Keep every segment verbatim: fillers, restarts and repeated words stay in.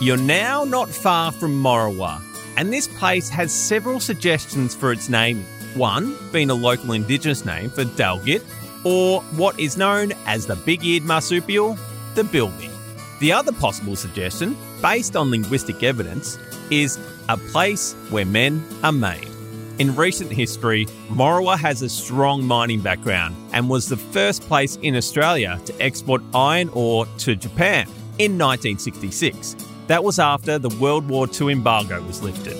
You're now not far from Morawa, and this place has several suggestions for its naming. One being a local Indigenous name for Dalgit, or what is known as the big-eared marsupial, the bilby. The other possible suggestion, based on linguistic evidence, is a place where men are made. In recent history, Morawa has a strong mining background and was the first place in Australia to export iron ore to Japan in nineteen sixty-six. That was after the World War Two embargo was lifted.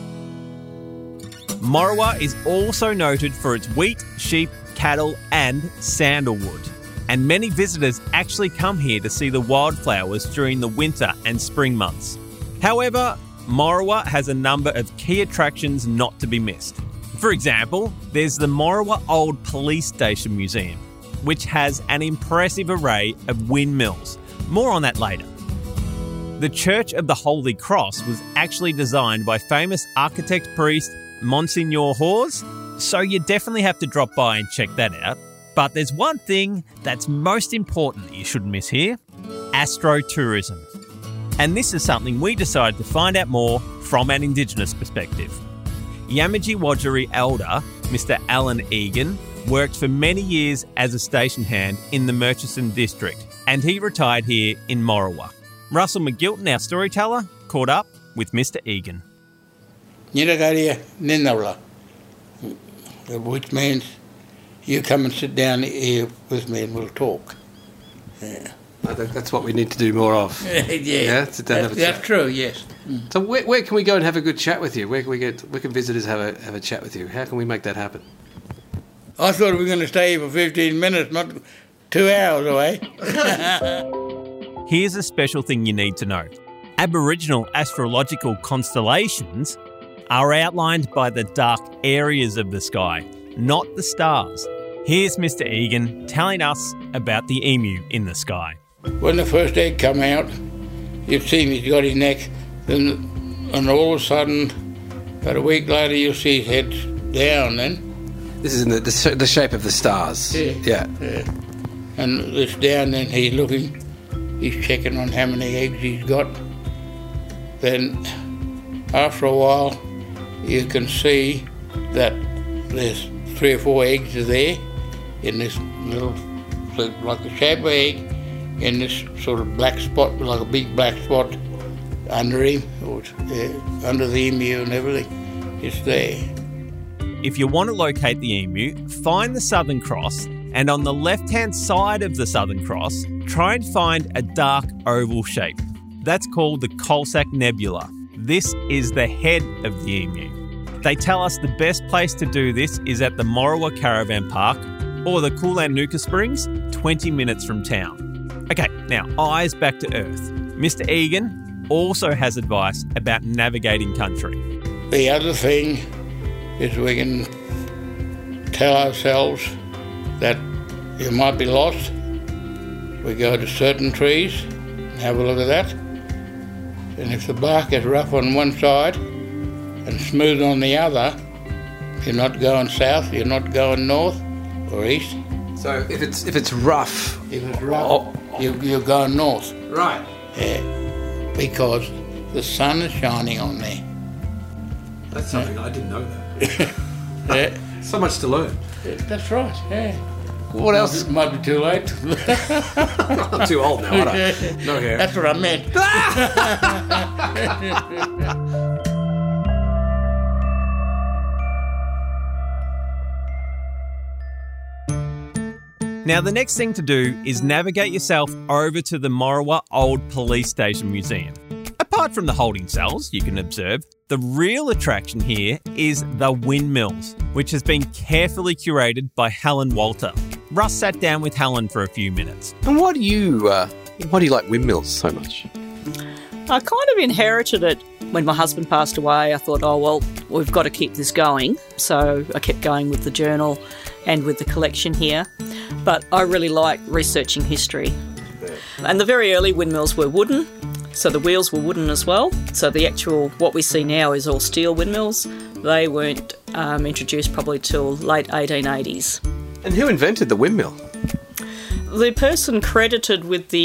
Morawa is also noted for its wheat, sheep, cattle and sandalwood. And many visitors actually come here to see the wildflowers during the winter and spring months. However, Morawa has a number of key attractions not to be missed. For example, there's the Morawa Old Police Station Museum, which has an impressive array of windmills. More on that later. The Church of the Holy Cross was actually designed by famous architect priest Monsignor Hawes, so you definitely have to drop by and check that out. But there's one thing that's most important that you shouldn't miss here: astrotourism. And this is something we decided to find out more from an Indigenous perspective. Yamatji Wajarri elder, Mister Alan Egan, worked for many years as a station hand in the Murchison district, and he retired here in Morawa. Russell McGilton, our storyteller, caught up with Mister Egan. Nyiragaria Ninawla, which means you come and sit down here with me and we'll talk. Yeah. I think that's what we need to do more of. yeah, yeah sit down that's, have a that's chat. true. Yes. Mm. So where, where can we go and have a good chat with you? Where can we get? Where can visitors have a have a chat with you? How can we make that happen? I thought we were going to stay here for fifteen minutes, not two hours away. Here's a special thing you need to know. Aboriginal astrological constellations are outlined by the dark areas of the sky, not the stars. Here's Mister Egan telling us about the emu in the sky. When the first egg come out, you've seen he's got his neck, then, and all of a sudden, about a week later, you'll see his head down then. This is in the, the, the shape of the stars. Yeah. Yeah. yeah. And it's down, then he's looking, he's checking on how many eggs he's got. Then, after a while, you can see that there's three or four eggs are there in this little, like a shape of egg, in this sort of black spot, like a big black spot under him, or uh, under the emu and everything. It's there. If you want to locate the emu, find the Southern Cross, and on the left-hand side of the Southern Cross, try and find a dark oval shape. That's called the Coalsack Nebula. This is the head of the emu. They tell us the best place to do this is at the Morawa Caravan Park or the Coolanooka Springs, twenty minutes from town. Okay, now eyes back to earth. Mister Egan also has advice about navigating country. The other thing is we can tell ourselves that you might be lost. We go to certain trees and have a look at that. And if the bark is rough on one side and smooth on the other, you're not going south, you're not going north or east. So if it's if it's rough, If it's rough, oh, you, you're going north. right? Yeah, because the sun is shining on there. That's something I didn't know that. Yeah, So much to learn. that's right. Yeah. What else? It might be too late. I'm too old now. I don't. No hair. That's what I meant. Now, the next thing to do is navigate yourself over to the Morawa Old Police Station Museum. Apart from the holding cells you can observe, the real attraction here is the windmills, which has been carefully curated by Helen Walter. Russ sat down with Helen for a few minutes. And why do you uh, why do you like windmills so much? I kind of inherited it when my husband passed away. I thought, oh, well, we've got to keep this going. So I kept going with the journal and with the collection here. But I really like researching history. And the very early windmills were wooden, so the wheels were wooden as well. So the actual, what we see now is all steel windmills. They weren't um, introduced probably till late eighteen eighties. And who invented the windmill? The person credited with the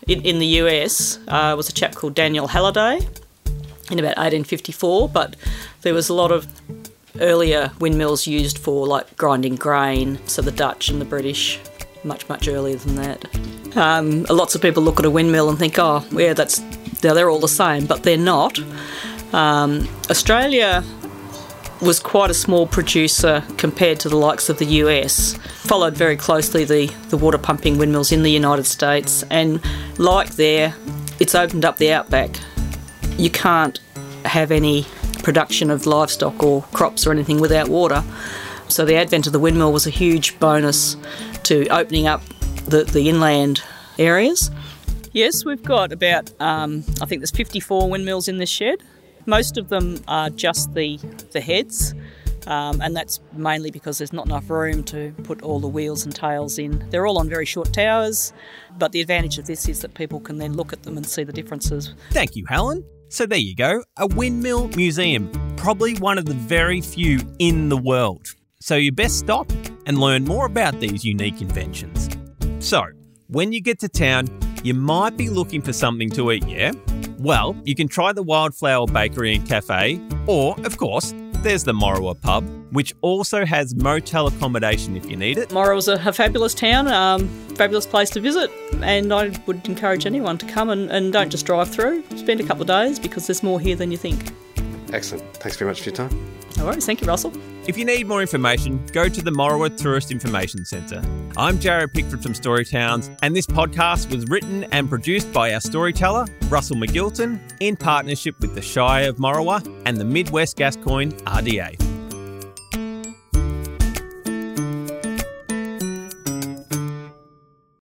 in, in the U S uh, was a chap called Daniel Halliday in about eighteen fifty-four, but there was a lot of earlier windmills used for like grinding grain, so the Dutch and the British much, much earlier than that. Um, lots of people look at a windmill and think, oh, yeah, that's they're all the same, but they're not. Um, Australia was quite a small producer compared to the likes of the U S, followed very closely the, the water pumping windmills in the United States, and like there, it's opened up the outback. You can't have any production of livestock or crops or anything without water. So the advent of the windmill was a huge bonus to opening up the, the inland areas. Yes, we've got about, um, I think there's fifty-four windmills in this shed. Most of them are just the, the heads, um, and that's mainly because there's not enough room to put all the wheels and tails in. They're all on very short towers, but the advantage of this is that people can then look at them and see the differences. Thank you, Helen. So there you go, a windmill museum, probably one of the very few in the world. So you best stop and learn more about these unique inventions. So, when you get to town, you might be looking for something to eat, yeah? Well, you can try the Wildflower Bakery and Cafe, or, of course, there's the Morawa Pub, which also has motel accommodation if you need it. Morawa's a, a fabulous town, um, fabulous place to visit, and I would encourage anyone to come and, and don't just drive through. Spend a couple of days because there's more here than you think. Excellent. Thanks very much for your time. No worries. Thank you, Russell. If you need more information, go to the Morawa Tourist Information Centre. I'm Jared Pickford from Storytowns, and this podcast was written and produced by our storyteller, Russell McGilton, in partnership with the Shire of Morawa and the Midwest Gascoyne R D A.